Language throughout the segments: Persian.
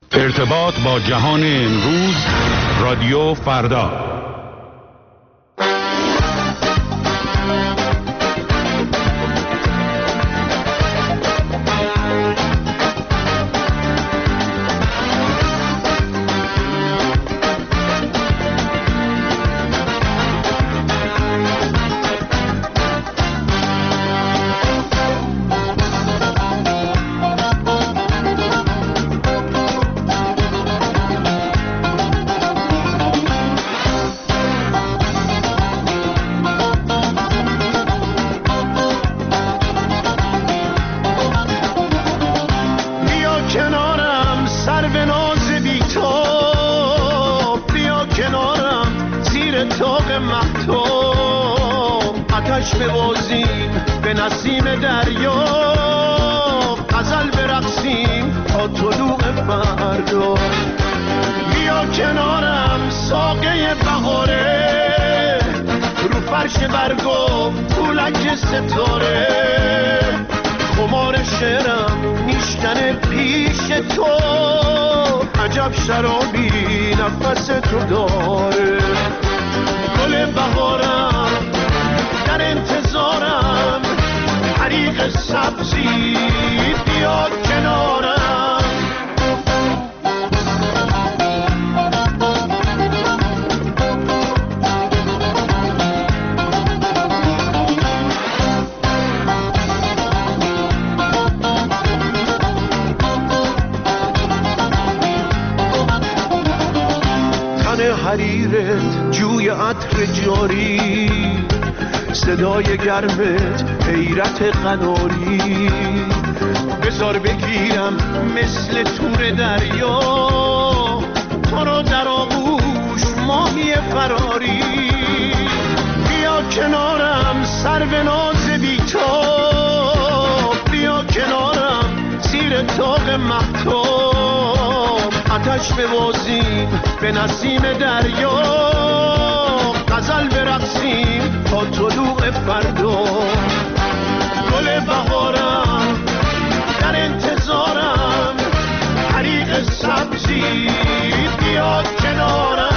ارتباط با جهان امروز، رادیو فردا. حریرت جوی عطر جاری، صدای گرمت حیرت قناری، بذار بگیرم مثل تور دریا تو رو در آغوش ماهی فراری. بیا کنارم سرو ناز بی‌تاب، بیا کنارم زیر طاق مهتاب، آتش ببازیم به نسیم دریا، غزل برقصیم تا طلوع فردا. گل بهارم در انتظارم، حریق سبزی بیا کنارم.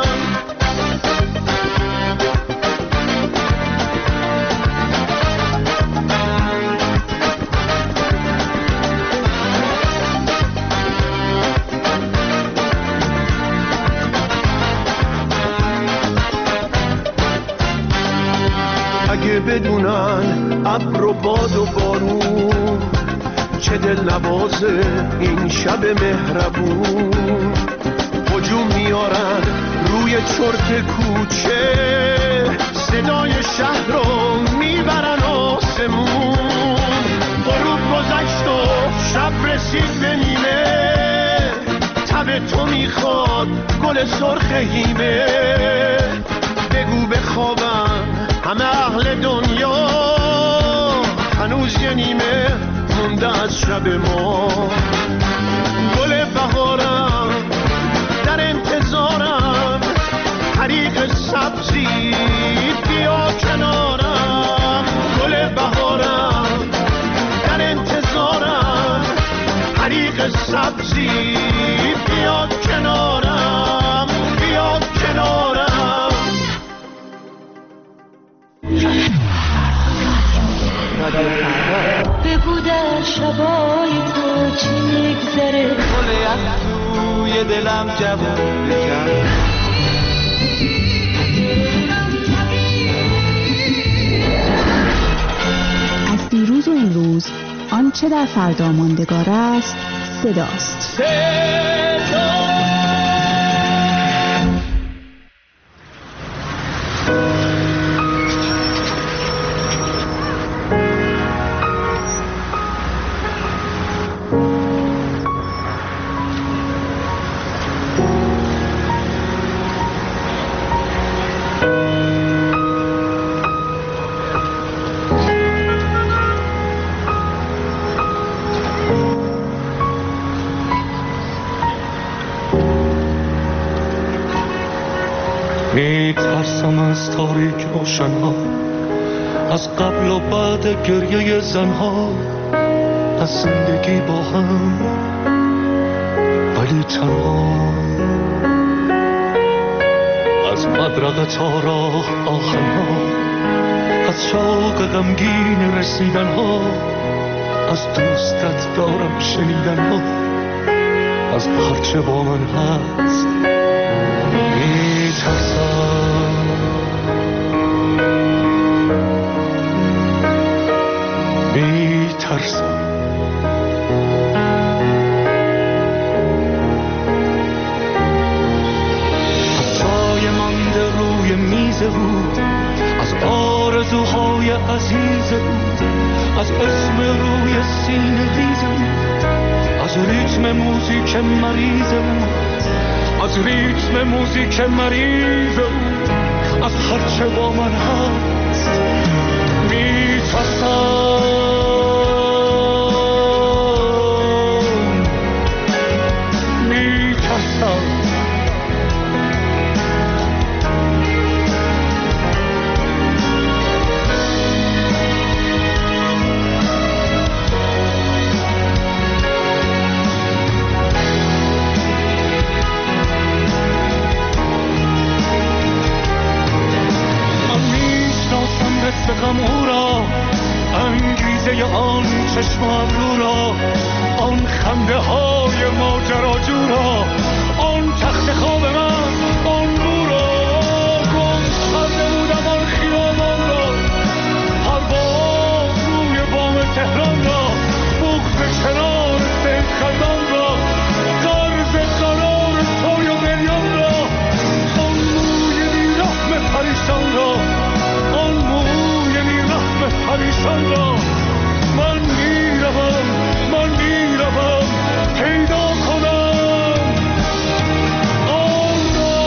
اگه بدونن ابر و باد و بارون چه دل نوازه این شب مهربون، هجوم میارن روی چرت کوچه، صدای شهر رو میبرن آسمون. غروب گذشت و شب رسید به نیمه، تب تو میخواد گل سرخ هیمه. بگو بخوابن همه اهل دنیا، هنوز یه نیمه مونده از شب ما. گل بهارم در انتظارم، حریق سبزی بیا کنارم. گل بهارم در انتظارم، حریق سبزی بیا کنارم، بیا کنارم. بگو در شبای تو چی میگذره، گل از توی دلم جوون بکن. از دیروز و امروز آنچه در فردا ماندگار است صداست. میترسم از تاریک روشنها، از قبل و بعد گریه زنها، از زندگی با هم، ولی تنها از مدرقه تا راه آهنها، از شوق غمگین رسیدنها، از دوستت دارم شنیدنها، از هرچه با من هست میترسم. میترسم از جای مانده روی میز بود، از آرزوهای عزیز بود، از اسم روی سینه ریز بود، از ریتم موزیک مریض بود، از ریتم موزیک مریض بود، از هرچه با من هست میترسم. غم او را، انگیزه آن چشم ابرو را، آن خنده های ماجراجو را، آن تخت خواب من، آن بو را، گم کرده بودم آن خیابان را، پرواز روی بام تهران را، بغض کنار سید خندان را، قرض قرار توی و بریان را، آن موی بیرحم پریشان را، پریشان را. من میروم پیدا کنم آن را.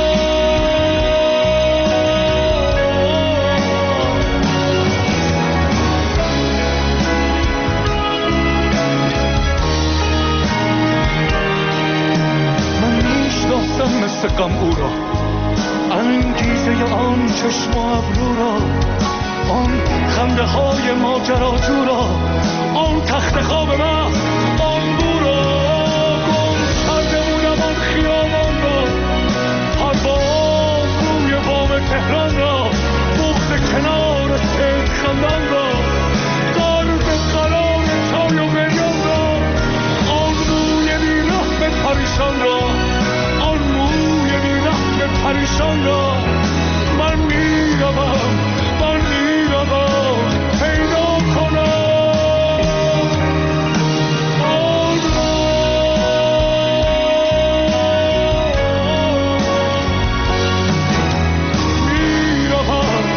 من میشناسم مثل غم او را، انگیزه آن چشم و ابرو را، آن خنده های ماجراجو را، آن تخت خواب من، آن بو را، گم کرده بودم آن خیابان را، پرواز روی بام تهران را، بغض کنار سید خندان را، قرض قرار چای و بریان را، آن موی بیرحم پریشان را، آن موی بیرحم پریشان را. من میروم پیدا کنم آن را. میروم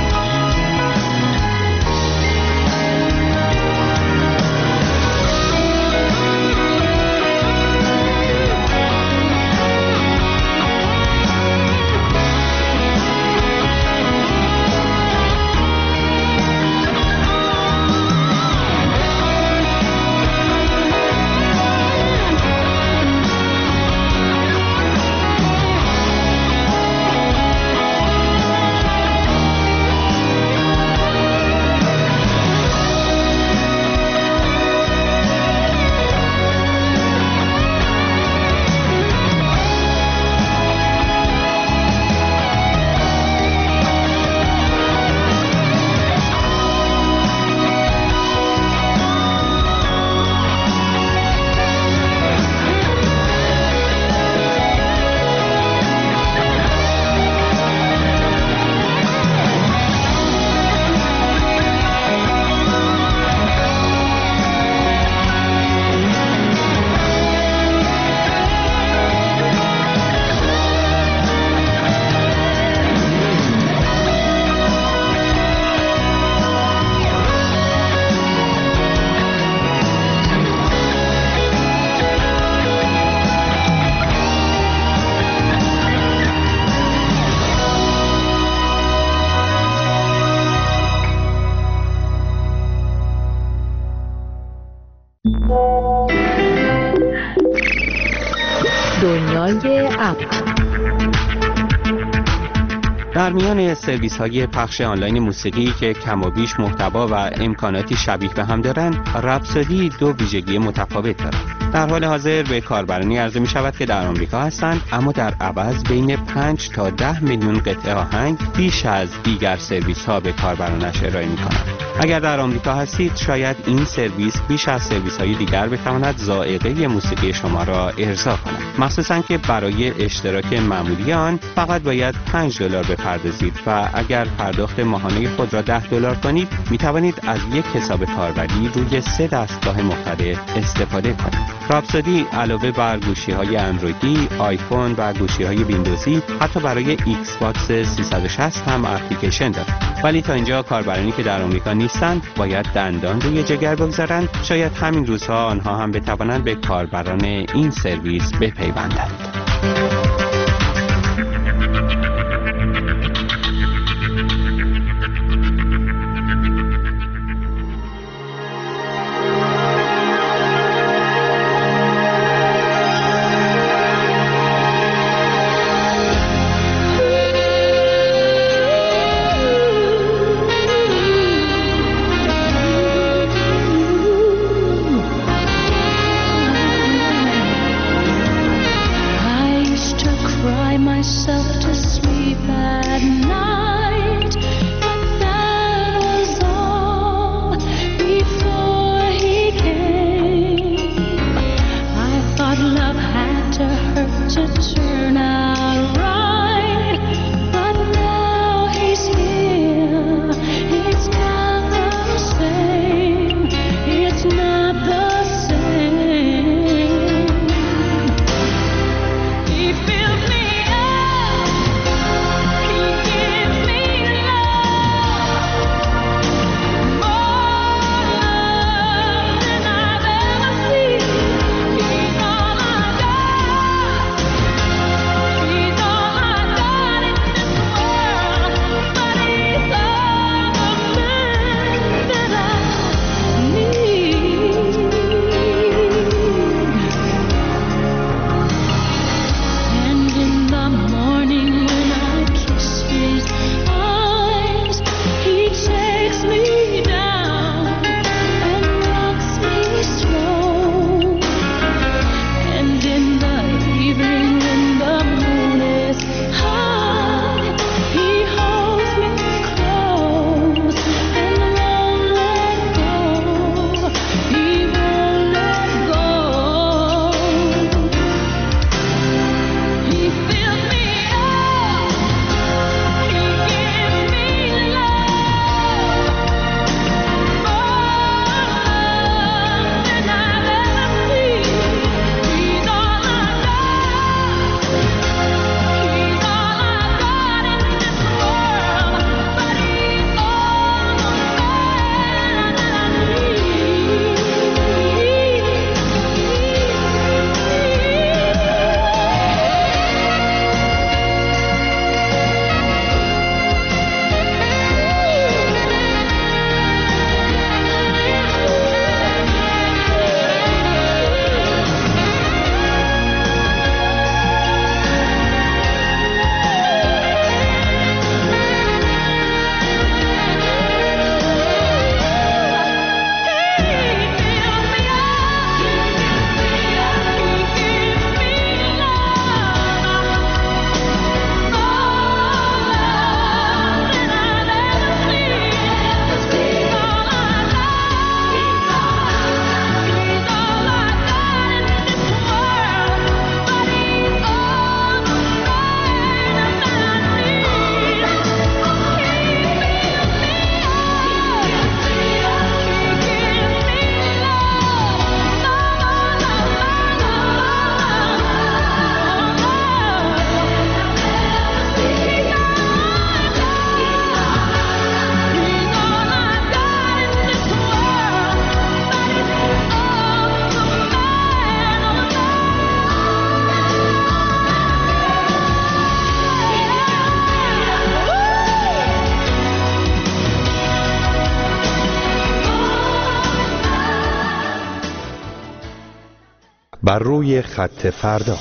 دنیای اپ. در میان سرویس‌های پخش آنلاین موسیقی که کم و بیش محتوا و امکاناتی شبیه به هم دارند، رپسودی دو ویژگی متفاوت دارد. در حال حاضر به کاربرانی عرضه می شود که در آمریکا هستند، اما در عوض بین 5 تا 10 میلیون قطعه آهنگ بیش از دیگر سرویس ها به کاربرانش ارائه می کنند. اگر در آمریکا هستید، شاید این سرویس بیش از سرویس های دیگر بتواند ذائقه موسیقی شما را ارضا کند، مخصوصاً که برای اشتراک معمولی آن فقط باید $5 بپردازید و اگر پرداخت ماهانه خود را $10 کنید، می توانید از یک حساب کاربری روی 3 دستگاه مختلف استفاده کنید. راپسودی علاوه بر گوشی‌های اندرویدی، آیفون و گوشی‌های ویندوزی حتی برای ایکس باکس 360 هم اپلیکیشن دارد. ولی تا اینجا کاربرانی که در آمریکا نیستند باید دندان روی جگر بگذارند. شاید همین روزها آنها هم بتوانند به کاربران این سرویس بپیوندند. بر روی خط فردا.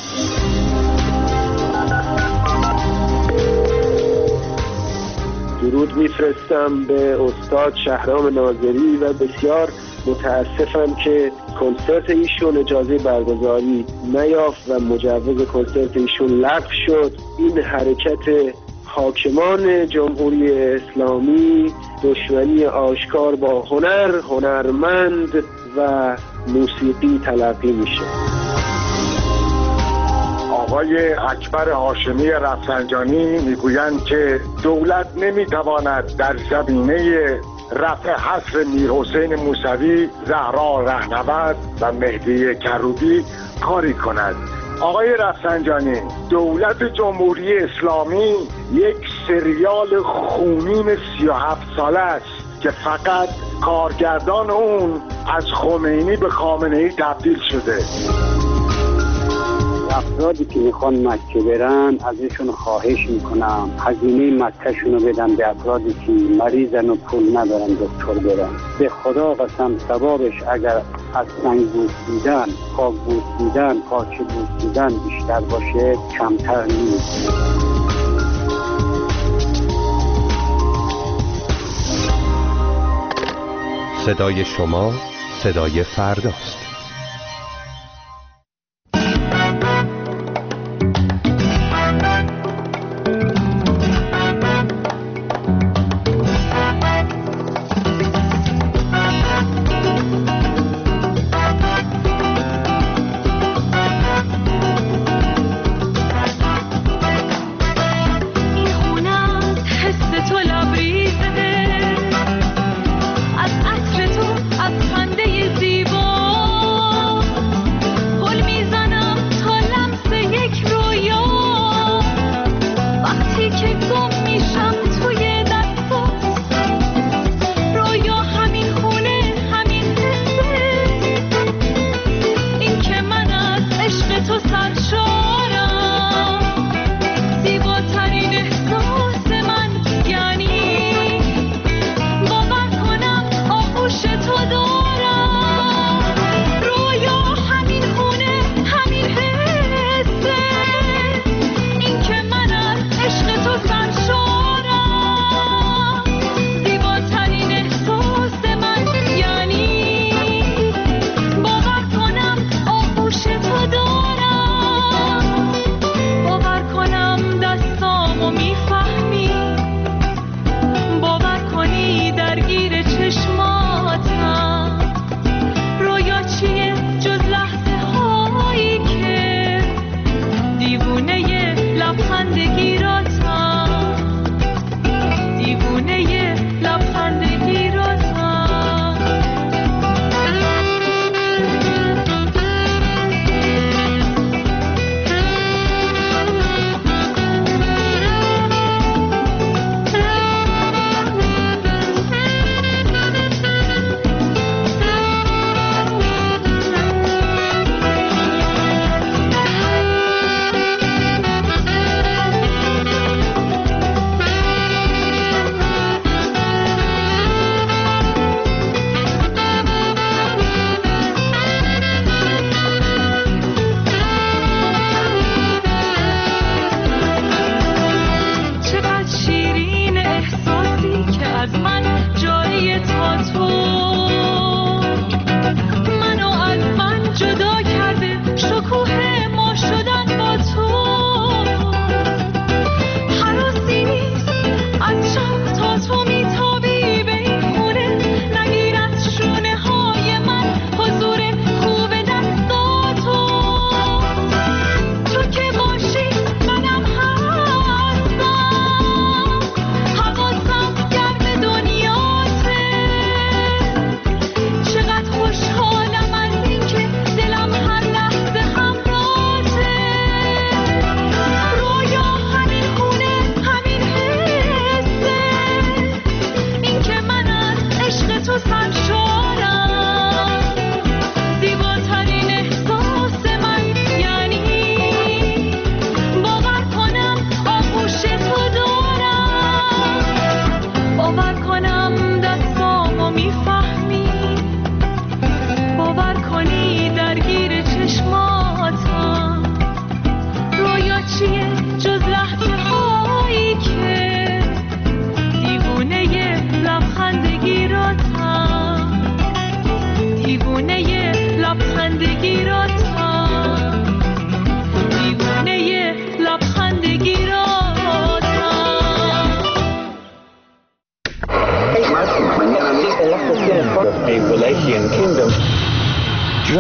درود میفرستم به استاد شهرام ناظری و بسیار متاسفم که کنسرت ایشون اجازه برگزاری نیافت و مجوز کنسرت ایشون لغو شد. این حرکت حاکمان جمهوری اسلامی دشمنی آشکار با هنر، هنرمند و موسیقی تلقی میشه. آقای اکبر هاشمی رفسنجانی میگویند که دولت نمیتواند در زمینه رفع حصر میرحسین موسوی، زهرا رهنورد و مهدی کروبی کاری کند. آقای رفسنجانی، دولت جمهوری اسلامی یک سریال خونین 37 ساله است که فقط کارگردان اون از خمینی به خامنه‌ای تبدیل شده. افرادی که میخوان مکه برن ازشون خواهش میکنم هزینه مکهشونو بدن به افرادی که مریضن و پول ندارن دکتر برن. به خدا قسم ثوابش اگر از سنگ بوسیدن، خاک بوسیدن، پاچه بوسیدن بیشتر باشه کمتر نیست. صدای شما صدای فرداست. از عطر تو، از خنده زیبا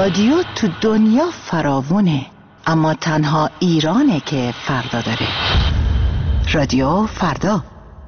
رادیو تو دنیا فراوونه، اما تنها ایرانه که فردا داره. رادیو فردا.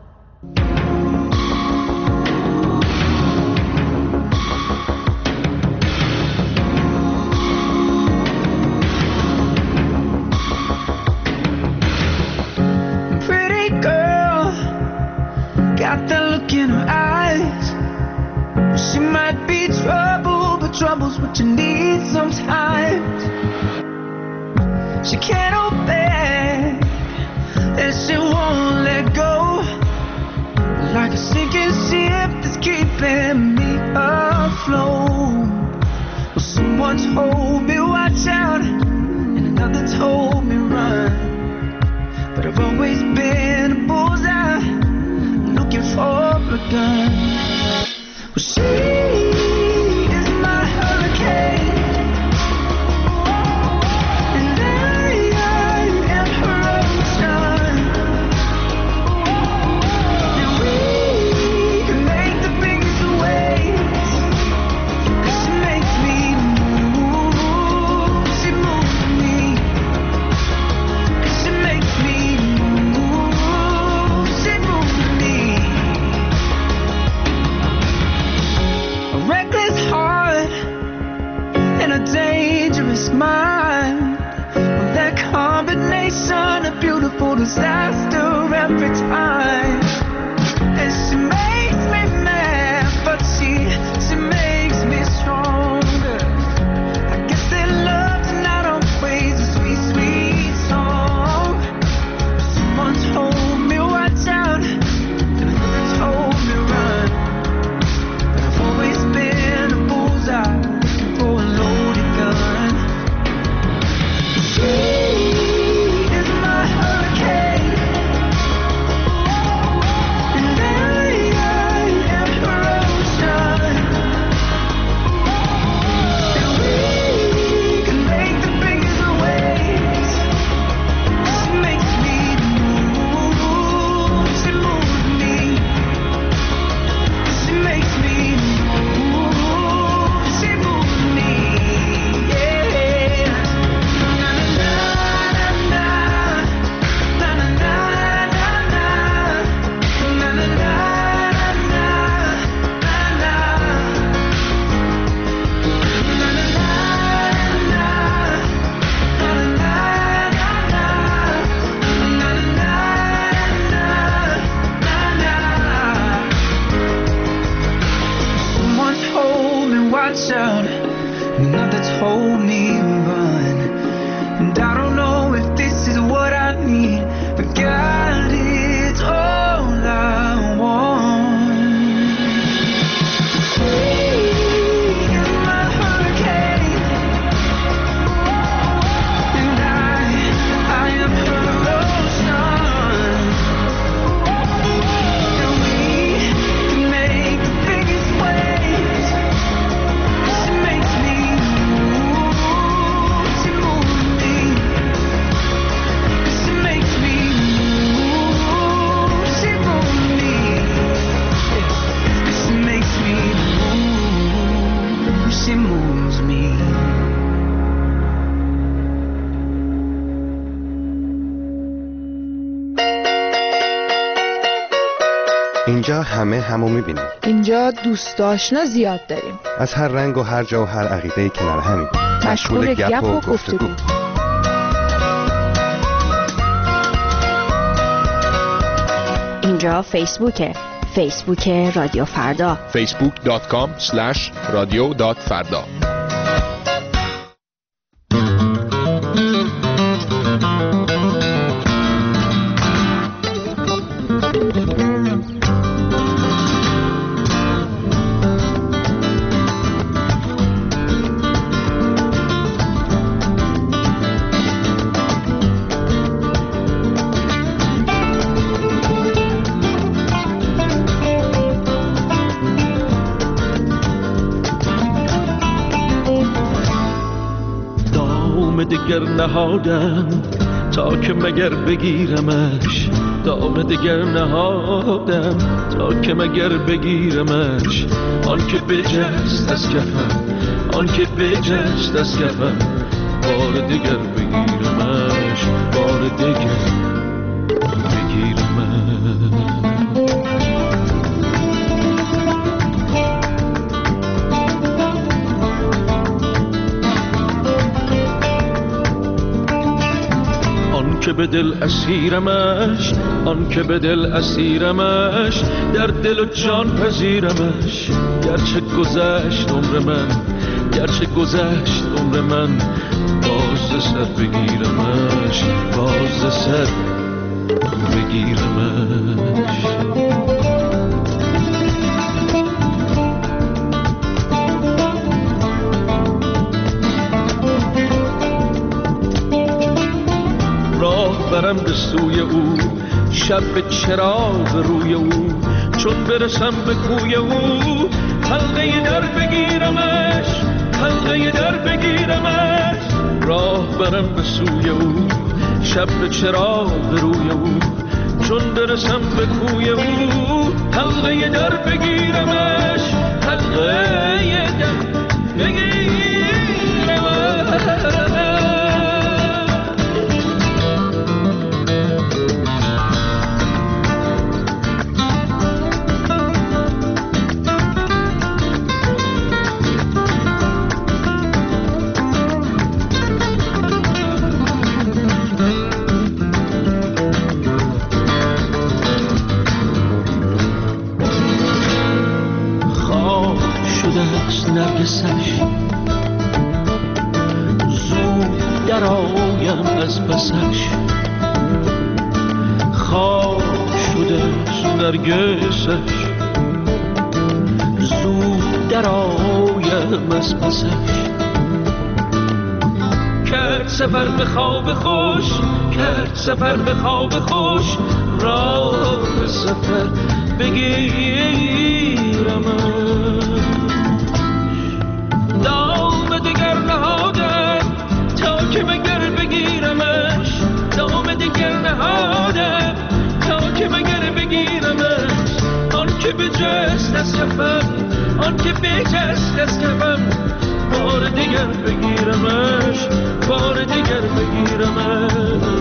Troubles what you need sometimes. She can't hold back, and she won't let go. Like a sinking ship that's keeping me afloat. Well, someone told me watch out, and another told me run. But I've always been a bullseye, looking for a gun. Well, she disaster every time. And she makes me mad, but she makes me stronger. I guess that love's not always a sweet, sweet song. Someone told me watch out, and another told me run. But I've always been a bullseye for a loaded gun. اینجا همو میبینیم. اینجا دوست آشنا زیاد داریم. از هر رنگ و هر جا و هر عقیده‌ای کنار همیم. مشغول گپ و گفتگو. اینجا فیسبوک رادیو فردا. facebook.com/radio.farda. دگر نهادم تا که مگر بگیرمش، دام دگر نهادم تا که مگر بگیرمش. آن که بجست از کفم آن که بجست از کفن بار دیگر بگیرمش، بار دیگر بگیرمش. آن که به دل اسیرمش، آن که به دل اسیرمش، در دل و جان پذیرمش. گرچه گذشت عمر من، گرچه گذشت عمر من، باز سر بگیرمش، باز سر بگیرمش. راه برم به سوی او، شب به چراغ روی او، چون برسم به کوی او، حلقه در بگیرمش، حلقه در بگیرمش. راه برم به سوی او، شب به چراغ روی او، چون برسم به کوی او، حلقه در بگیرمش، حلقه در بگیرمش. نرگسش زود در آیم از پسش، خواب شده نرگسش زود در آیم از پسش. کرد سفر به خواب خوش، کرد سفر به خواب خوش، راه سفر بگیرمش. دام دیگر نهادم تا که مگر بگیرمش، دام دیگر نهادم تا که مگر بگیرمش. آن که بجست از کفن، آن که بجست از کفن، بار دیگر بگیرمش، بار دیگر بگیرمش.